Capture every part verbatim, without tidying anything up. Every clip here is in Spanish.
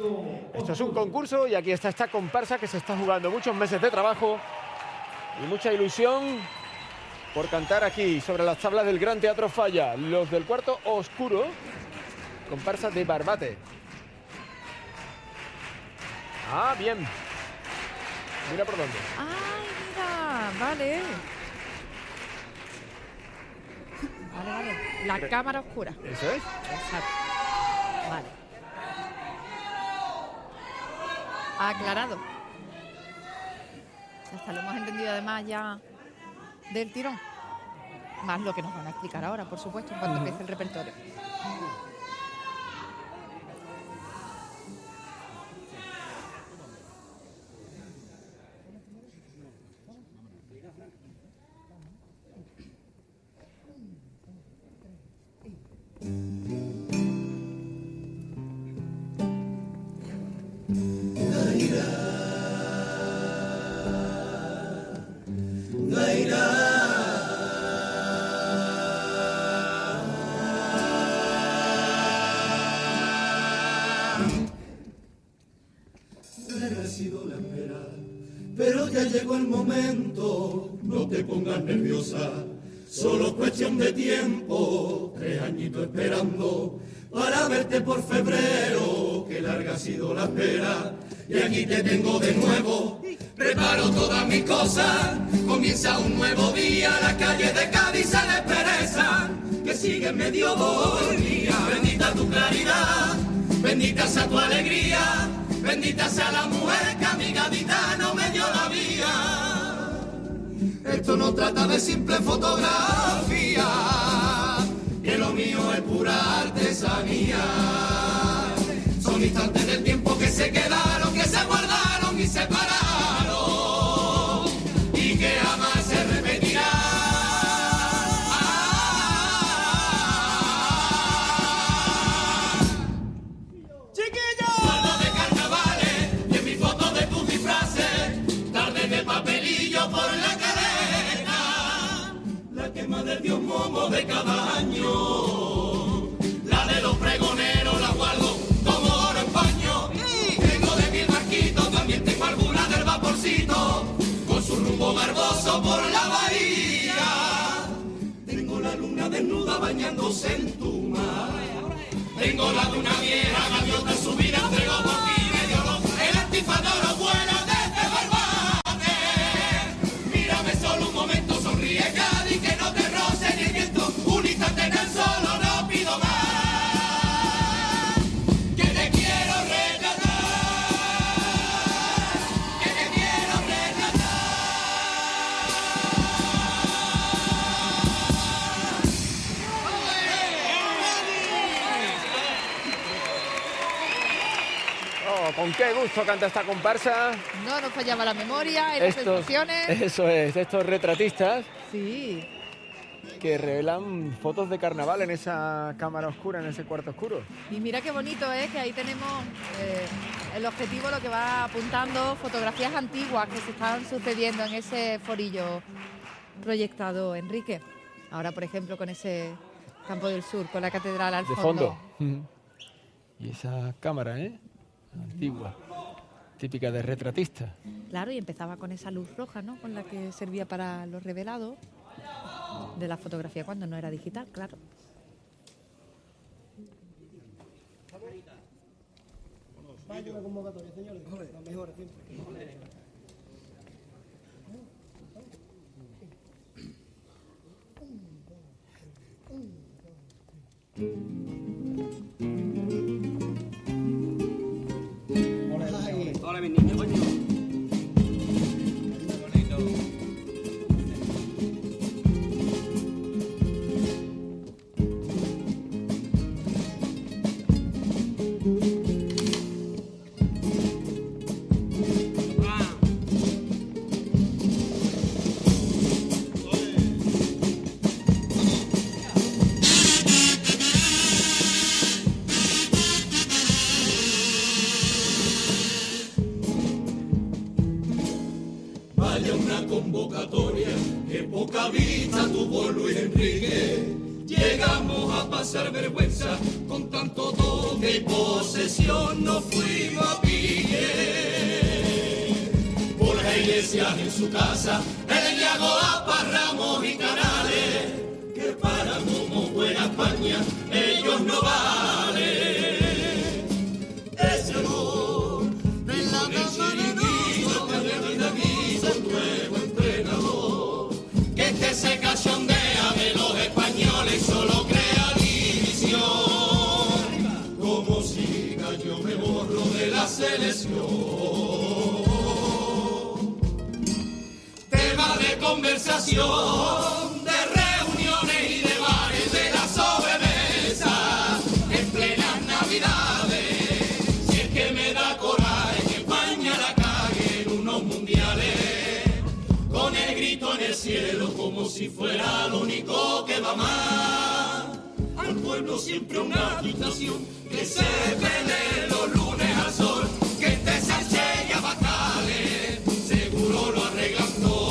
Esto es un concurso y aquí está esta comparsa que se está jugando muchos meses de trabajo y mucha ilusión por cantar aquí sobre las tablas del Gran Teatro Falla. Los del cuarto oscuro, comparsa de Barbate. Ah, bien. Mira por dónde. ¡Ay, mira! Vale. Vale, vale. La Pero, cámara oscura. ¿Eso es? Exacto. Vale. Aclarado. Hasta lo hemos entendido además ya del tirón. Más lo que nos van a explicar ahora, por supuesto, en cuanto Uh-huh. empiece el repertorio. Larga ha sido la espera, pero ya llegó el momento. No te pongas nerviosa, solo cuestión de tiempo. Tres añitos esperando para verte por febrero. Qué larga ha sido la espera y aquí te tengo de nuevo. Preparo todas mis cosas, comienza un nuevo día. Las calles de Cádiz se desperezan, que sigue medio dormida. Bendita tu claridad, bendita sea tu alegría, bendita sea la mujer que a mi gaditano me dio la vía. Esto no trata de simple fotografía, que lo mío es pura artesanía. Son instantes del tiempo que se quedaron, que se guardaron y se pararon, y que jamás se repetirá. ¡Chiquillos! Guardo de carnavales y en mis fotos de tus disfraces, tarde de papelillo por la cadena, la quema del dios momo de cada año, la de los pregoneros la guardo como oro en paño. Tengo de mil barquitos, también tengo alguna del vaporcito, con su rumbo garboso por la bahía. Tengo la luna desnuda bañándose en tu mar, tengo la de una vieja gaviota subida, entrego por ti medio loco, el antifador vuela desde Barbate. Mírame solo un momento, sonríe Cádiz, que no te roce ni el viento, un instante tan solo no pido más, que te quiero retratar, que te quiero retratar. Oh, con qué gusto canta esta comparsa. No nos fallaba la memoria en las Estos, expresiones. eso es, estos retratistas Sí. que revelan fotos de carnaval en esa cámara oscura, en ese cuarto oscuro. Y mira qué bonito es que ahí tenemos eh, el objetivo, lo que va apuntando, fotografías antiguas que se están sucediendo en ese forillo proyectado, Enrique. Ahora, por ejemplo, con ese Campo del Sur, con la catedral al De fondo. fondo. Y esa cámara, ¿eh? Antigua, típica de retratista. Claro, y empezaba con esa luz roja, ¿no? Con la que servía para los revelados de la fotografía cuando no era digital, claro. Vaya una convocatoria, señores. La mejor siempre. Hola, mis niños, coño. Qué bonito. Vaya una convocatoria que poca vista tuvo Luis Enrique. Llegamos a pasar vergüenza con tanto toque y posesión. Nos fuimos iglesias, en su casa, en Yagoa, Ramos y Canales, que para como buena España ellos no valen. Ese amor de la dama de Dios, que de vida quiso un nuevo entrenador, que este se cachondea de los españoles, solo crea división. Como siga yo me borro de la selección. Tema de conversación, de reuniones y de bares, de la sobremesa, en plenas navidades. Si es que me da coraje que España la cague en unos mundiales, con el grito en el cielo como si fuera lo único que va mal. Al pueblo siempre una agitación, que se pelee los lunes al sol, que este Sánchez y Abascales seguro lo arreglan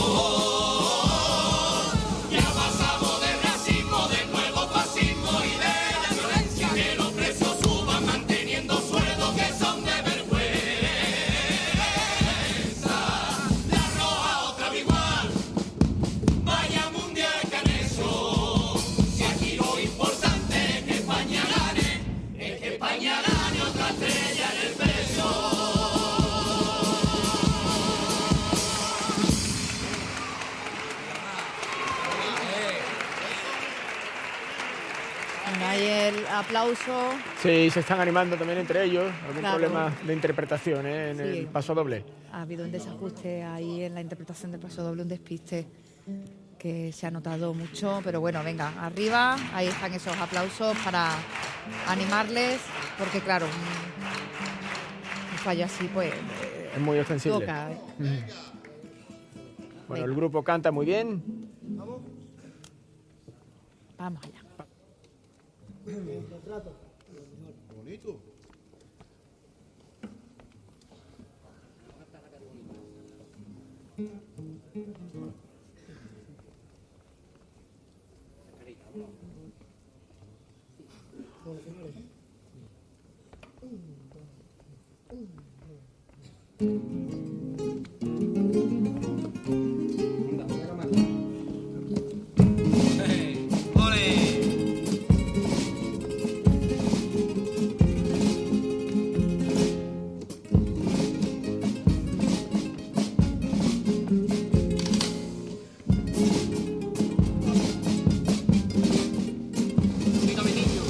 todo. Ya pasamos del racismo, del nuevo fascismo y de la violencia, que los precios suban manteniendo sueldos que son de vergüenza. La roja otra vez igual, vaya mundial que han hecho. Si aquí lo importante es que España gane, es que España gane otra estrella en el peso. Hay el aplauso. Sí, se están animando también entre ellos. Algún Claro. problema de interpretación, ¿eh? en Sí. el paso doble. Ha habido un desajuste ahí en la interpretación del paso doble, un despiste que se ha notado mucho, pero bueno, venga, arriba, ahí están esos aplausos para animarles, porque claro, un, un fallo así pues eh, Es muy ostensible. toca. ¿eh? Bueno, Venga. el grupo canta muy bien. Vamos allá. Bonito. Dígame, niño.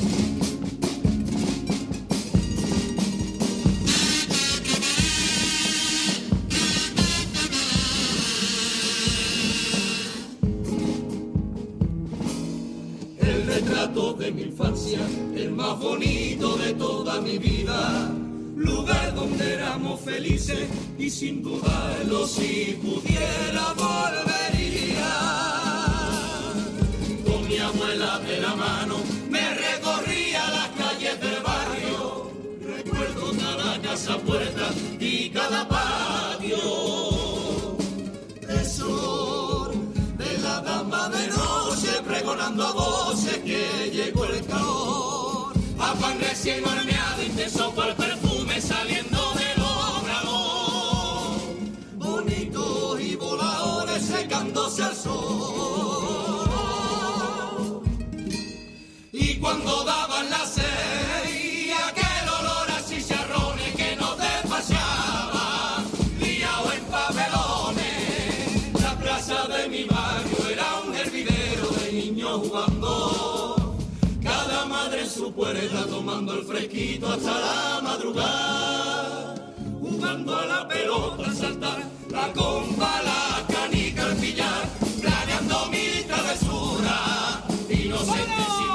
El retrato de mi infancia, el más bonito de toda mi vida, lugar donde éramos felices y sin dudarlo si pudiera volvería. Con mi abuela de la mano me recorría las calles del barrio, recuerdo cada casa puerta y cada patio. Eso de la dama de noche pregonando a voces que llegó el calor, a pan recién horneado intenso por el perfume saliendo del obrador, bonitos y voladores secándose al sol. Y cuando daban las seis, aquel olor a chicharrones que nos despachaba, liado en papelones, la plaza de mi barrio era un hervidero de niños jugando, cada madre en su puerta tomando el fresquito hasta la madrugada, jugando a la pelota, saltar la comba, la canica, el pillar, planeando mil travesuras, inocentes sin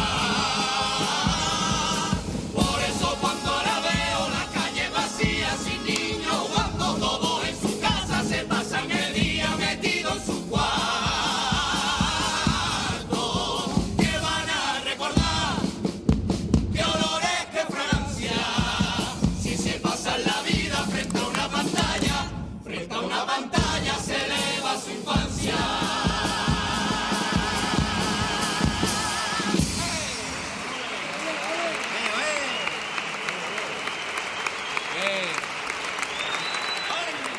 maldad. Por eso cuando ahora veo la calle vacía, sin niños jugando, todos en su casa se pasan el día metidos en su cuarto. Que van a recordar qué olores que Francia, si se pasan la vida frente a una pantalla, frente a una pantalla se eleva su infancia.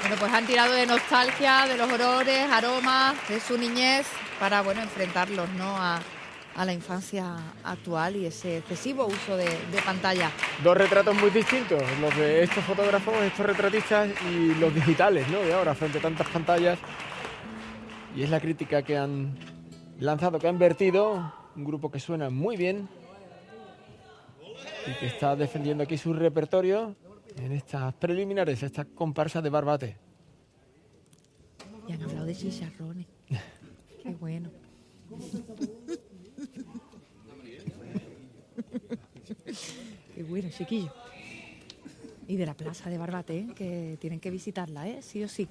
Bueno, pues han tirado de nostalgia, de los horrores, aromas, de su niñez, para, bueno, enfrentarlos, ¿no?, a, a la infancia actual y ese excesivo uso de, de pantalla. Dos retratos muy distintos, los de estos fotógrafos, estos retratistas y los digitales, ¿no?, de ahora, frente a tantas pantallas. Y es la crítica que han lanzado, que han vertido, un grupo que suena muy bien y que está defendiendo aquí su repertorio en estas preliminares, esta comparsa de Barbate. Y han hablado de chicharrones. Qué bueno. Qué bueno, chiquillo. Y de la plaza de Barbate, ¿eh?, que tienen que visitarla, ¿eh?, sí o sí.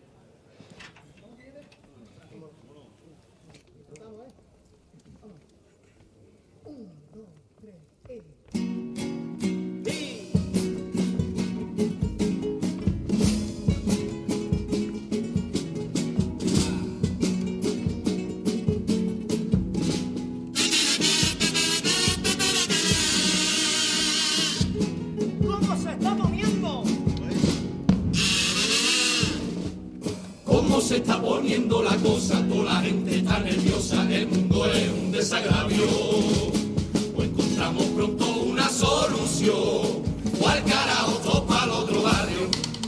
Se está poniendo la cosa, toda la gente está nerviosa, el mundo es un desagravio. O encontramos pronto una solución, o al carajo todo para el otro barrio.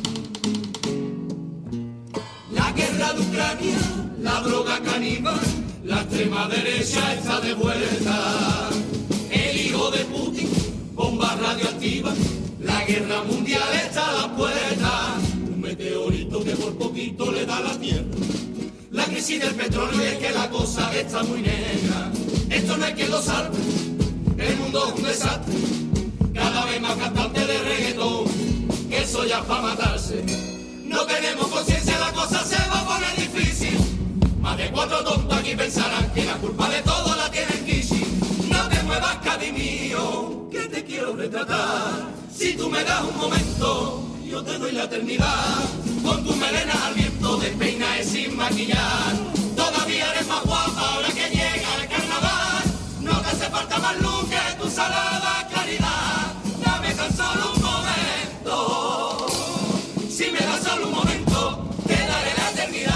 La guerra de Ucrania, la droga caníbal, la extrema derecha está de vuelta. El hijo de Putin, bomba radioactiva, la guerra mundial está a la puerta. Meteorito que por poquito le da la tierra. La crisis del petróleo y es que la cosa está muy negra. Esto no hay quien lo salve, el mundo es un desastre. Cada vez más cantantes de reggaetón, que eso ya es para matarse. No tenemos conciencia, la cosa se va a poner difícil. Más de cuatro tontos aquí pensarán que la culpa de todo la tiene el Kishi. No te muevas, Cádiz mío, que te quiero retratar. Si tú me das un momento, yo te doy la eternidad. Con tu melena al viento, despeina y sin maquillar. Todavía eres más guapa ahora que llega el carnaval. No te hace falta más luz que tu salada claridad. Dame tan solo un momento. Si me das solo un momento, te daré la eternidad.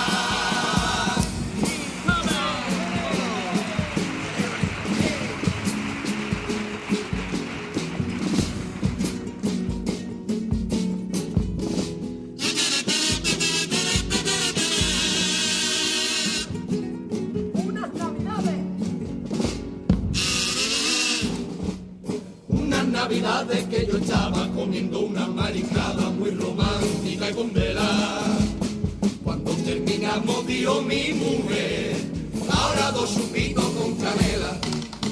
Navidades que yo estaba comiendo una mariscada muy romántica y con vela. Cuando terminamos dijo mi mujer, ahora dos chupitos con canela.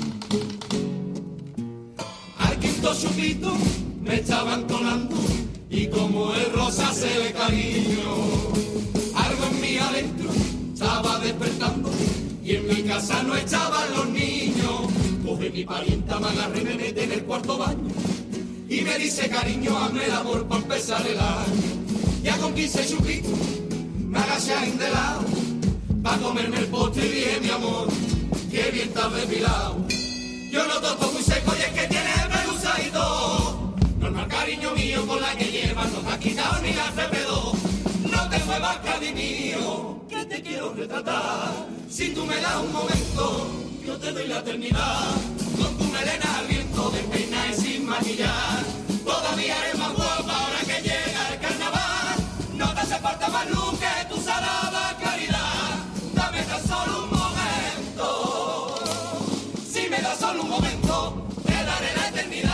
Al quinto chupito me estaban tonando y como el rosa se le cariño. Algo en mí adentro estaba despertando y en mi casa no estaban los niños. Coge mi parienta, me agarra y me mete en el cuarto baño y me dice, cariño, hazme el amor para empezar el año. Ya con quince chupitos me agaché ahí de lado pa' comerme el postre y dije, mi amor, qué bien estás depilado. Yo lo toco muy seco y es que tiene pelusa y todo. Normal, cariño mío, con la que llevas no te has quitado ni la F P dos. No te muevas, Cádiz mío, que te quiero retratar. Si tú me das un momento, yo te doy la eternidad. Con tu melena al viento, despeina y sin maquillar. Todavía eres más guapa ahora que llega el carnaval. No te hace falta más luz que tu salada claridad. Dame tan solo un momento. Si me das solo un momento, te daré la eternidad.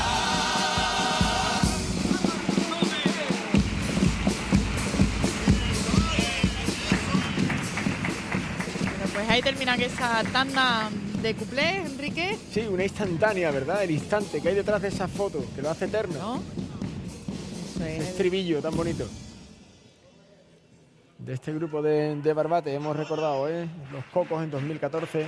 Bueno, pues ahí terminan esa tanda de cuplé, Enrique. Sí, una instantánea, ¿verdad? El instante que hay detrás de esa foto, que lo hace eterno. ¿No? Eso Ese es. estribillo tan bonito. De este grupo de, de Barbate hemos recordado, ¿eh? Los Cocos en dos mil catorce.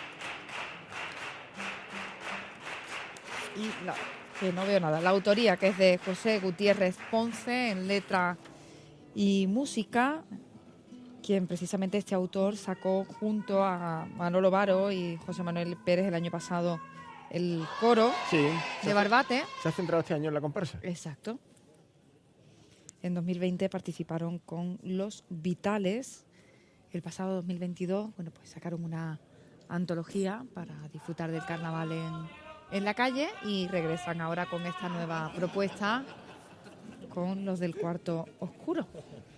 Y no, que no veo nada. La autoría, que es de José Gutiérrez Ponce, en letra y música, quien precisamente este autor sacó junto a Manolo Varo y José Manuel Pérez el año pasado el coro Sí. de Barbate. Se ha centrado este año en la comparsa. Exacto. en dos mil veinte participaron con Los Vitales. El pasado dos mil veintidós, bueno, pues sacaron una antología para disfrutar del carnaval en, en la calle y regresan ahora con esta nueva propuesta con Los del Cuarto Oscuro.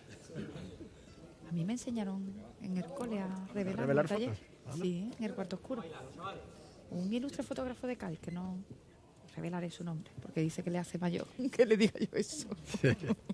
A mí me enseñaron en el cole a revelar, revelar en el taller. fotos. Sí, en el Cuarto Oscuro. Un ilustre fotógrafo de Cádiz, que no revelaré su nombre, porque dice que le hace mayor que le diga yo eso. Sí.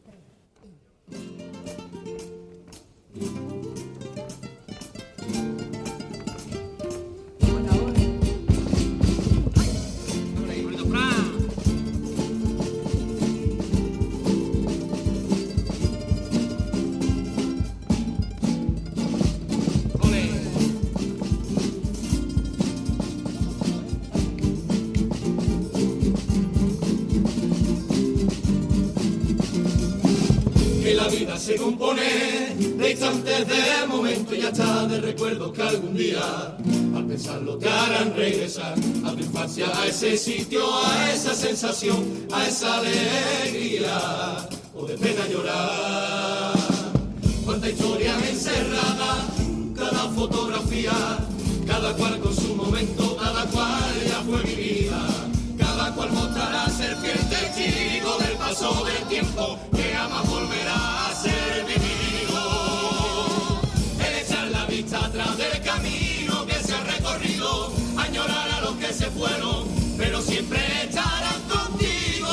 La vida se compone de instantes, de momentos y hasta de recuerdos que algún día, al pensarlo, te harán regresar a tu infancia, a ese sitio, a esa sensación, a esa alegría o de pena llorar. Cuánta historia encerrada, cada fotografía, cada cual con su momento, cada cual ya fue vivida. Cada cual mostrará ser fiel testigo del paso del tiempo que jamás volverá a ser vivido. El echar la vista atrás del camino que se ha recorrido, añorar a los que se fueron, pero siempre estarán contigo.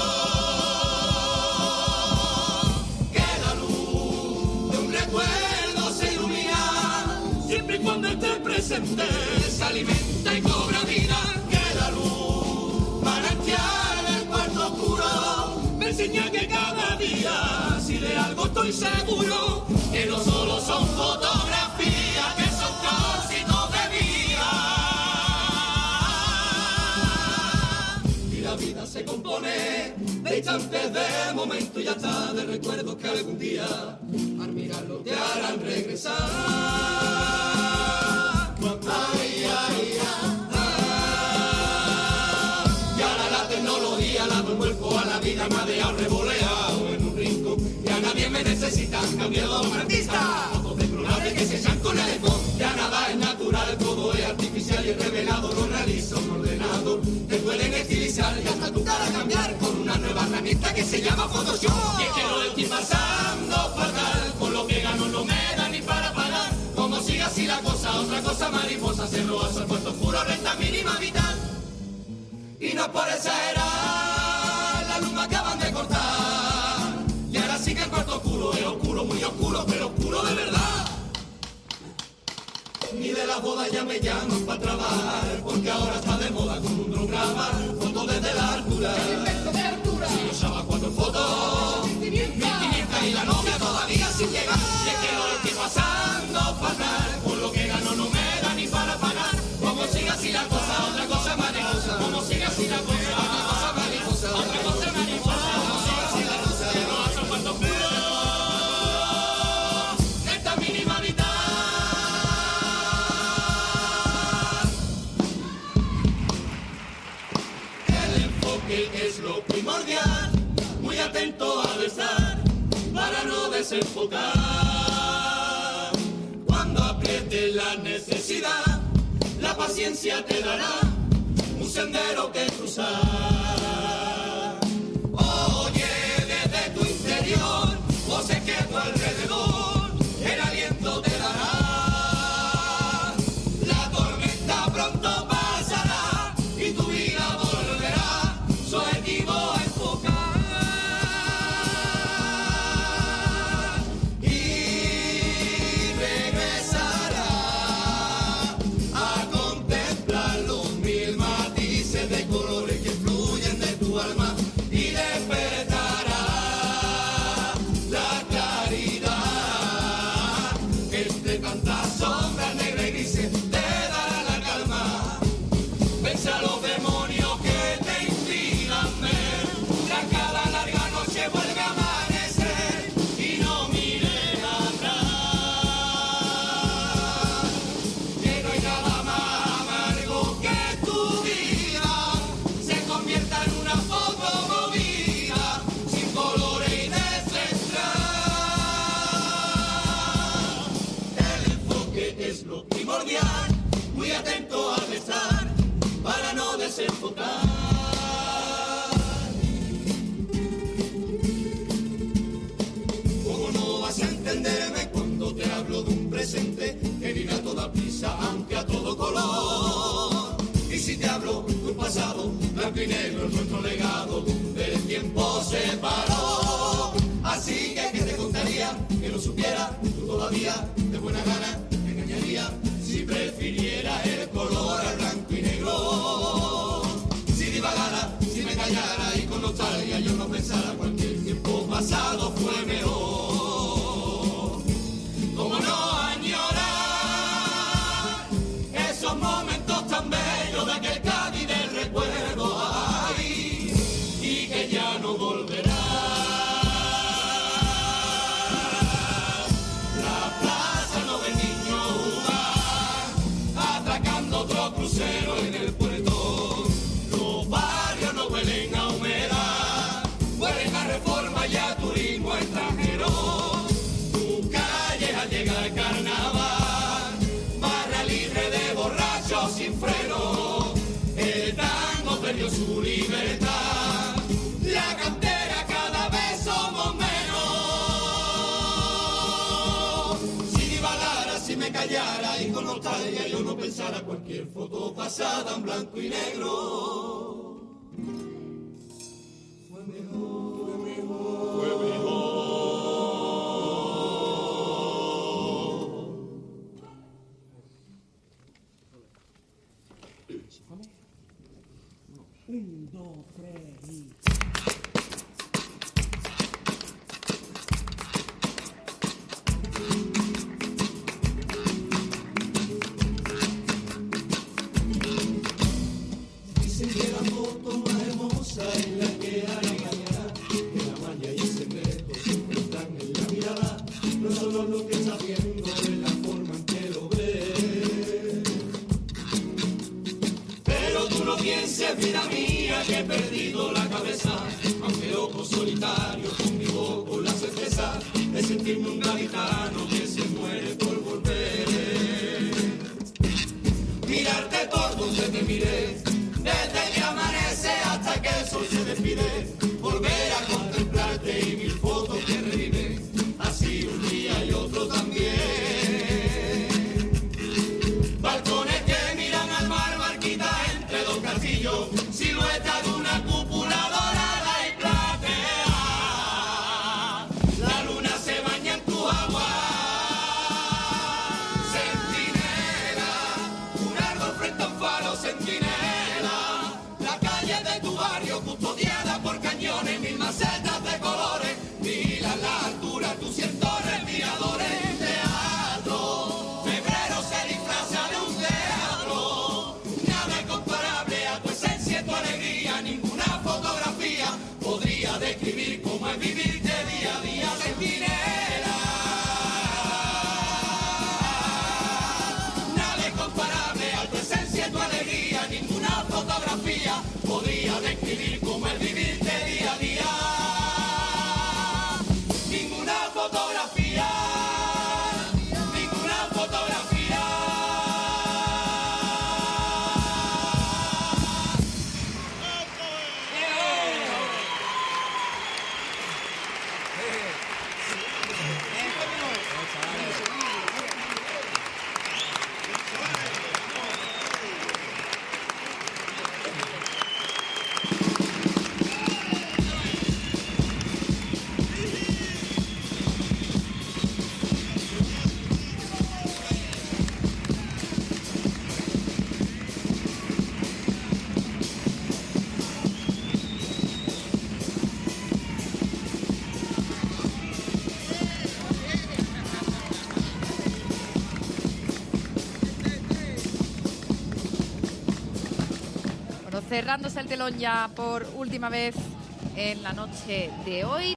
Que la luz de un recuerdo se ilumina, siempre y cuando esté presente, se alimenta y cobra vida. Que la luz manantial del cuarto oscuro me enseña que cada día, si de algo estoy seguro, que no solo son fotografías, que son trocitos de vida. Y la vida se compone de instantes, de momentos y hasta de recuerdos que algún día, al mirarlo, te harán regresar. Ay, ay, ay. A la vida me ha dejado revoleado en un rincón. Ya nadie me necesita, cambiado a un artista. Fotos desplorables que se echan con el iPhone. Ya nada es natural, todo es artificial y revelado. Lo realiza un ordenador. Te pueden estilizar y hasta tu cara cambiar con una nueva herramienta que se llama Photoshop. Y es que lo estoy pasando fatal, con lo que gano no me da ni para pagar. Como sigue así la cosa, otra cosa mariposa. Se roba al puesto oscuro, renta mínima vital. Y no por exagerar, la luz me acaban de cortar. Y ahora sí que el cuarto oscuro es oscuro, muy oscuro, pero oscuro de verdad. Ni de la boda ya me llaman para trabajar, porque ahora está de moda con un dron grabar fotos desde la altura. Si yo usaba cuatro fotos, mil quinientas y la novia todavía sin llegar. Y es que lo estoy pasando fatal, por lo que gano no me da ni para pagar. Como sigue así la cosa, otra cosa mariposa. Como sigue así la cosa, otra cosa mariposa. Otra cosa mariposa. Como sigue así la cosa, que no hace un cuarto oscuro. Esta mínima mitad. El enfoque es lo primordial. Muy atento a estar para no desenfocar. Cuando apriete la necesidad, la paciencia te dará un sendero que cruzar. Oye, desde tu interior, voces que a tu alrededor el aliento te dará. La tormenta pronto pasará y tu vida volverá su objetivo a enfocar. Y regresará a contemplar los mil matices de colores que fluyen nos separó. Así que, ¿qué te contaría? Que no supiera, tú todavía, de buena gana, me engañaría. Si prefiriera el color al blanco y negro. Si divagara, si me callara y con nostalgia yo no pensara cualquier tiempo pasado fue mejor. ¿Cómo no añorar esos momentos tan bellos de aquel Cádiz del recuerdo? Ay, y que ya no volverá. La plaza no ve niño jugar, atracando otro crucero en el puerto. Los barrios no huelen a humedad, huelen a Reforma y a turismo extranjero. Tu calle al llegar carnaval, barra libre de borrachos sin freno. El tango perdió su libertad, la cantera cada vez somos menos. Si divagara, si me callara y con nostalgia yo no pensara cualquier foto pasada en blanco y negro. Fue mejor, fue mejor, fue mejor. Un, dos, tres y... Dicen que la foto más hermosa es la que hay mañana, que la magia y el secreto siempre están en la mirada, no solo lo que está viendo, es la forma en que lo ve. Pero tú no pienses, vida mía, que he perdido la cabeza, aunque loco solitario conmigo con la certeza de sentirme un gaditano que se muere por volver. Mirarte por donde te miré, desde que amanece hasta que el sol se despide, volver a contemplarte y mil fotos que reviven, así un día y otro también. Balcones que miran al mar, barquita entre dos castillos, silueta de una cúpula dorada y platea. La luna se baña en tu agua, centinela, un árbol frente a un faro, centinela. La calle de tu barrio custodiada por cañones, mil macetas de colores, mira a la altura tus cien torres, miradores. Teatro, febrero se disfraza de un teatro, nada es comparable a tu esencia y tu alegría, ninguna fotografía podría describir cómo es vivirte día a día, centinela. Nada es comparable a tu esencia y tu alegría, ninguna fotografía podría describir cómo es vivirte día a día. Ninguna fotografía, ninguna fotografía. Cerrándose el telón ya por última vez en la noche de hoy.